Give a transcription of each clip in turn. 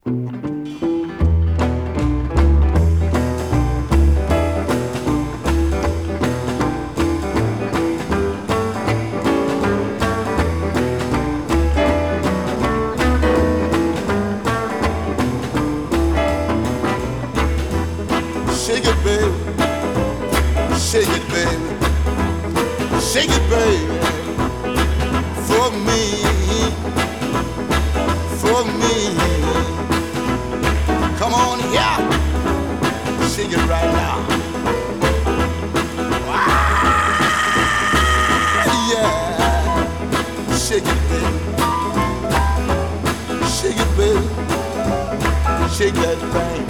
Shake it, baby. Shake it, baby. Shake it, baby. For me. For me. Come on, yeah. Shake it right now. Yeah. Shake it, baby. Shake it, baby. Shake that thing.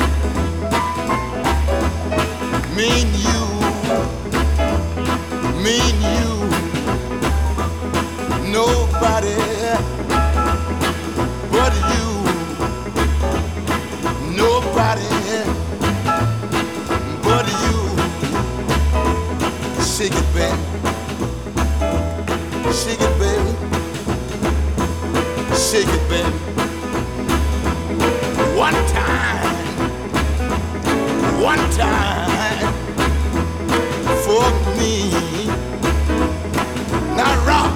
Me and you, nobody but you, nobody but you. Shake it, baby, shake it, baby, shake it, baby. One time, one time. For me, now rock.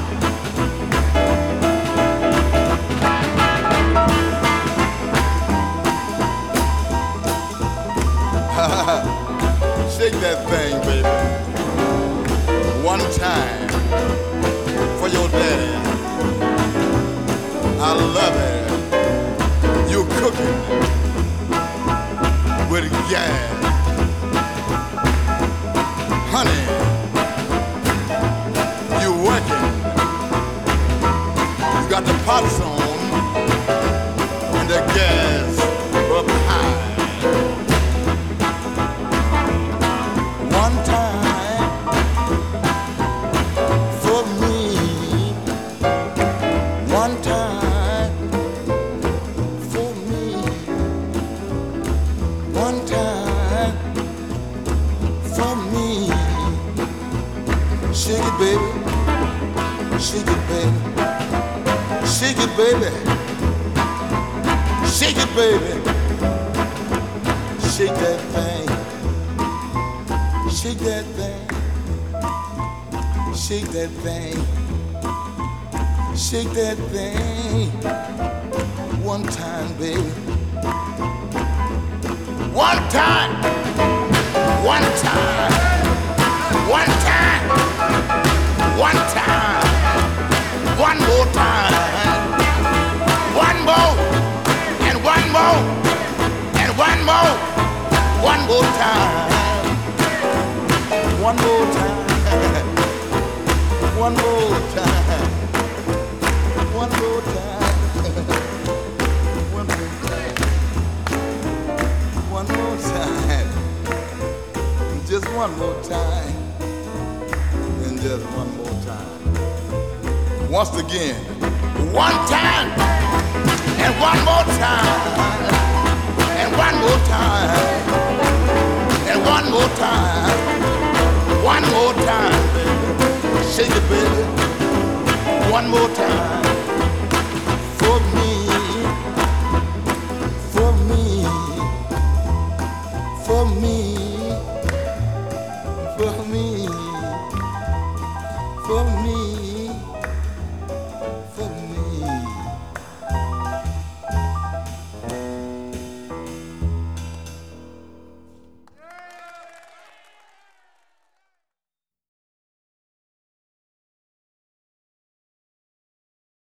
Shake that thing, baby. One time for your daddy. I love it. You cooking with gas. Honey, you working. You got the pots on and the gas up high. One time for me. One time for me. One time for me. Shake it, baby. Shake it, baby. Shake it, baby. Shake it, baby. Shake that thing. Shake that thing. Shake that thing. Shake that thing. One time, baby. One time. One time. One time. One time. One more time. One more. And one more. And one more. One more time. One more time. One more time. One more time. One more time. One more time. Just one more time. And just one more time. Once again. One time. And one more time. And one more time. And one more time. One more time, baby. Shake it, baby. One more time.